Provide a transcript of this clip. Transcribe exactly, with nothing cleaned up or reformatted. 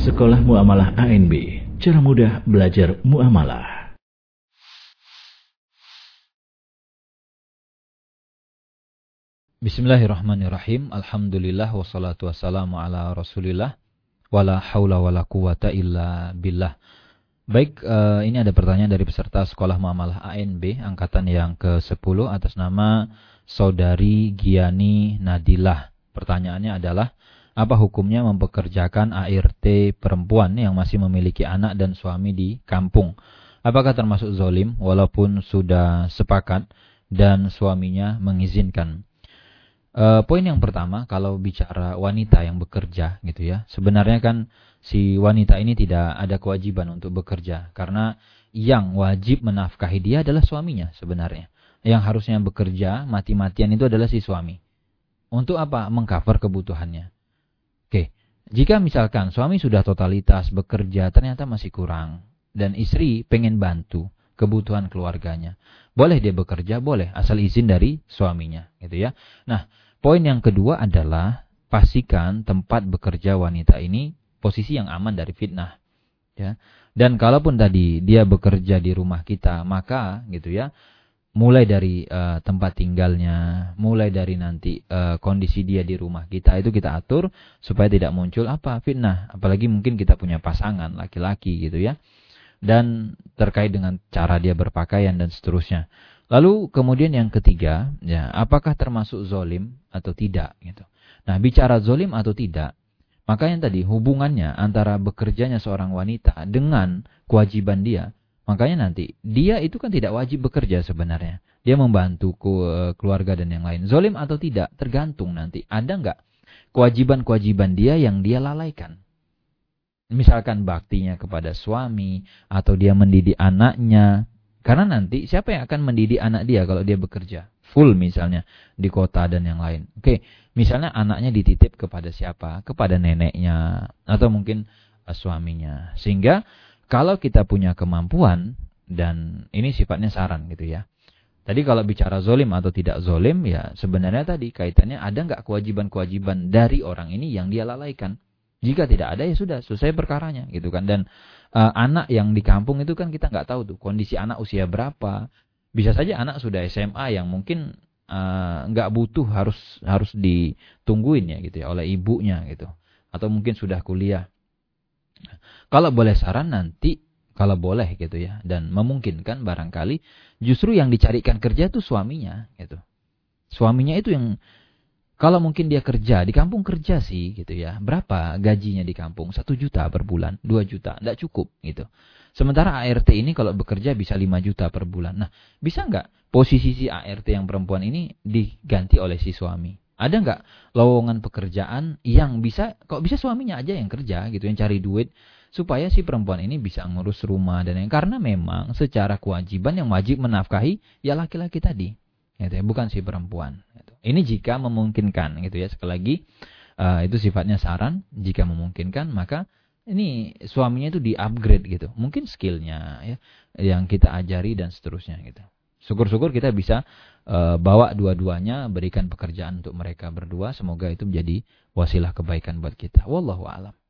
Sekolah Muamalah A N B, cara mudah belajar muamalah. Bismillahirrahmanirrahim. Alhamdulillah wassalatu wassalamu ala Rasulillah wala haula wala quwata illa billah. Baik, uh, ini ada pertanyaan dari peserta Sekolah Muamalah A N B angkatan yang ke sepuluh atas nama Saudari Giani Nadilah. Pertanyaannya adalah, apa hukumnya mempekerjakan A R T perempuan yang masih memiliki anak dan suami di kampung? Apakah termasuk zalim walaupun sudah sepakat dan suaminya mengizinkan? Uh, poin yang pertama, kalau bicara wanita yang bekerja gitu ya, sebenarnya kan si wanita ini tidak ada kewajiban untuk bekerja, karena yang wajib menafkahi dia adalah suaminya sebenarnya. Yang harusnya bekerja mati-matian itu adalah si suami. Untuk apa? Mengcover kebutuhannya. Oke, jika misalkan suami sudah totalitas bekerja ternyata masih kurang, dan istri pengen bantu kebutuhan keluarganya, boleh dia bekerja, boleh, asal izin dari suaminya gitu ya. Nah, poin yang kedua adalah pastikan tempat bekerja wanita ini posisi yang aman dari fitnah, ya. Dan kalaupun tadi dia bekerja di rumah kita, maka gitu ya, mulai dari uh, tempat tinggalnya, mulai dari nanti uh, kondisi dia di rumah kita itu kita atur supaya tidak muncul apa fitnah, apalagi mungkin kita punya pasangan laki-laki gitu ya. Dan terkait dengan cara dia berpakaian dan seterusnya. Lalu kemudian yang ketiga, ya, apakah termasuk zalim atau tidak gitu. Nah, bicara zalim atau tidak, maka yang tadi hubungannya antara bekerjanya seorang wanita dengan kewajiban dia, makanya nanti dia itu kan tidak wajib bekerja sebenarnya. Dia membantu keluarga dan yang lain. Zalim atau tidak tergantung nanti ada enggak kewajiban-kewajiban dia yang dia lalaikan. Misalkan baktinya kepada suami atau dia mendidik anaknya. Karena nanti siapa yang akan mendidik anak dia kalau dia bekerja? Full misalnya di kota dan yang lain. Oke, misalnya anaknya dititip kepada siapa? Kepada neneknya atau mungkin uh, suaminya. Sehingga kalau kita punya kemampuan, dan ini sifatnya saran gitu ya. Tadi kalau bicara zolim atau tidak zolim, ya sebenarnya tadi kaitannya ada nggak kewajiban-kewajiban dari orang ini yang dia lalaikan. Jika tidak ada ya sudah, selesai perkaranya gitu kan. Dan uh, anak yang di kampung itu kan kita nggak tahu tuh kondisi anak usia berapa. Bisa saja anak sudah S M A yang mungkin uh, nggak butuh harus harus ditungguin ya gitu ya oleh ibunya gitu. Atau mungkin sudah kuliah. Kalau boleh saran nanti, kalau boleh gitu ya, dan memungkinkan barangkali, justru yang dicarikan kerja itu suaminya gitu. Suaminya itu yang, kalau mungkin dia kerja, di kampung kerja sih gitu ya. Berapa gajinya di kampung? Satu juta per bulan, dua juta, tidak cukup gitu. Sementara A R T ini kalau bekerja bisa lima juta per bulan. Nah, bisa nggak posisi si A R T yang perempuan ini diganti oleh si suami? Ada nggak lowongan pekerjaan yang bisa, kok bisa suaminya aja yang kerja gitu, yang cari duit, supaya si perempuan ini bisa ngurus rumah dan yang, karena memang secara kewajiban yang wajib menafkahi ya laki-laki tadi, gitu ya, bukan si perempuan. Gitu. Ini jika memungkinkan, gitu ya. Sekali lagi uh, itu sifatnya saran. Jika memungkinkan, maka ini suaminya itu di-upgrade gitu, mungkin skillnya ya, yang kita ajari dan seterusnya gitu. Syukur-syukur kita bisa uh, bawa dua-duanya, berikan pekerjaan untuk mereka berdua. Semoga itu menjadi wasilah kebaikan buat kita. Wallahu a'lam.